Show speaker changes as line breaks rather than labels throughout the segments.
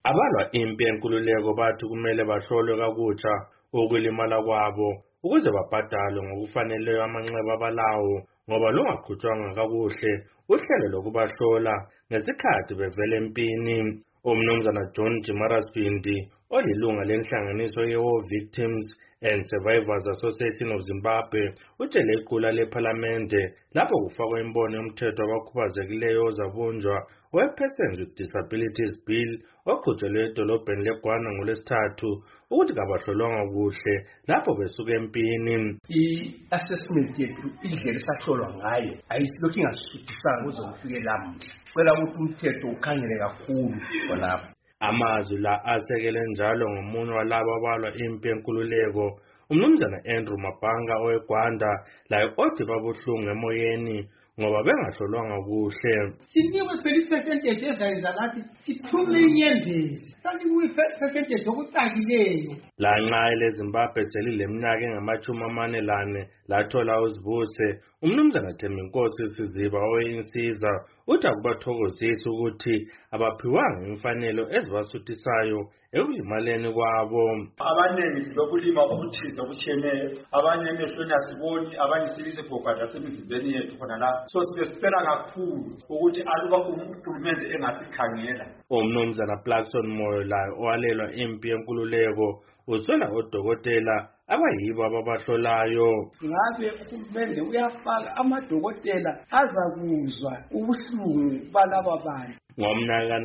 Abalwa impi yenkululeko bathi kumele bahlolwe kakutsha ukulimala kwabo ukuze babhadalwe ngokufaneleyo amanxeba abalawo ngoba lungaqhutshwanga kakuhle uhlelo lokubahlola ngesikhathi bevela empini. Umnumzana John Jimarasbindi olilunga lenhlanganiso ye-War Victims and Survivors Association of Zimbabwe utshele iqula lephalamende lapho kufakwa imbono yomthetho wabakhubazekileyo ozabunjwa we-Persons with Disabilities Bill oqhutshelwe edolobheni leGwana ngoLwesithathu ukuthi kabahlolwanga kuhle lapho besuka empini.
I-assessment yethu indlela esahlolwa ngayo ayisilokhu ingasuthisanga kuze kufike lamuhla. Kwela ukuthi umthetho ukhangele kakhulu khonapho.
Amazwi la asekele njalo ngomunye walabo abalwa impi yenkululeko umnumzana Andrew Mabhanga oweGwanda laye othi babuhlungu emoyeni ngoba bengahlolwanga kuhle.
Sinikwe phela percentage ezayenza ngathi siphume inyembezi sanikwe percentage okucakileyo.
La nxa leZimbabwe selileminyaka engama-40 lathola uzibuse umnumzana Thembinkosi Siziba owensiza uthi akubathokozisi ukuthi abaphiwanga imfanelo ezibasuthisayo ekulimaleni kwabo.
Abaningi silokulima okuthize okutshiyeneyo, abanye emehlweni asiboni, abanye silizebhokada semizimbeni yethu khona la. So sibesipela kakhulu ukuthi aluba uhulumende engasikhangela.
Umnumzana Blackson Moyo laye owalelwa impi yenkululeko uswela odokotela abayibo ababahlolayo.
Ngabe uhulumende uyafaka amadokotela azakuzwa ubuhlungu balaba bantu.
Ngomnyaka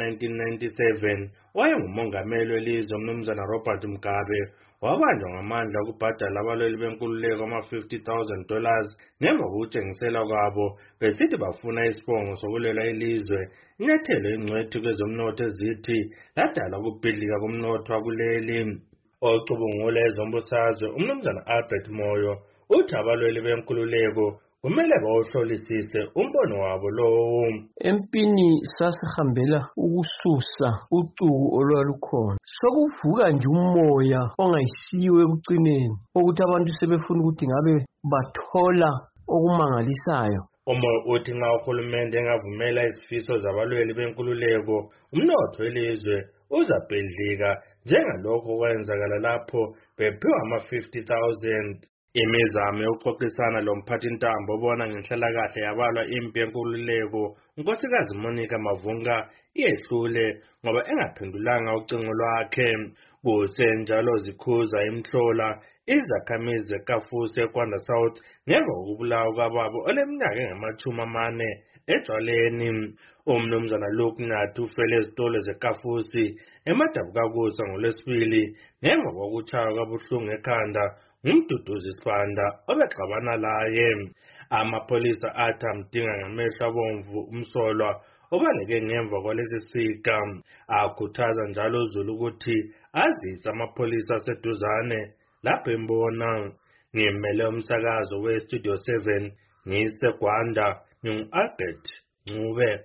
1997 wayengumongameli welizwe umnumzana Robert Mugabe wabanjwa ngamandla okubhadala abalweli benkululeko ama-$50,000 ngemva kokutshengisela kwabo besithi bafuna isibongo sokulwela ilizwe. Inyathelo ingcwethi kwezomnotho ezithi ladala ukubhidlika komnotho wakuleli. Ocubungula ezombusazwe umnumzana Albert Moyo uthi abalweli benkululeko kumele bawuhlolisise umbono wabo lowo.
Empini sasihambela ukususa ucuku olwalukhona. Sokuvuka nje umoya ongayisiwe ekucineni ukuthi abantu sebefuna ukuthi ngabe bathola okumangalisayo.
Umoya uthi nxa uhulumende engavumela izifiso zabalweli benkululeko umnotho welizwe uzabhedlika njengalokho kwenzakala lapho bephiwa ama-50,000. Imizamo yokuxoxisana lomphathintambo obona ngenhlalakahle yabalwa impi yenkululeko unkosikazi Monica Mavunga iyehlule ngoba engaphendulanga ucingo lwakhe. Kusenjalo zikhuza imhlola izakhamizi zeKafusi eGwanda South ngemva kokubulawa kwababo oleminyaka engama-40 ejwaleni. Umnumzana Luke Nathi ufele ezitolo zeKafusi eMadabukakusa ngoLwesibili ngemva kokutshaywa kabuhlungu ekhanda ngumduduzi Sibanda obexabana laye. Amapholisa athi amdinga ngamehlo abomvu umsolwa obaleke ngemva kwalesi sika. Akhuthaza njalo uZulu ukuthi azise amapholisa aseduzane lapho embona. Ngimele umsakazo weStudio 7 ngiseGwanda ngingu-Albert Ncube.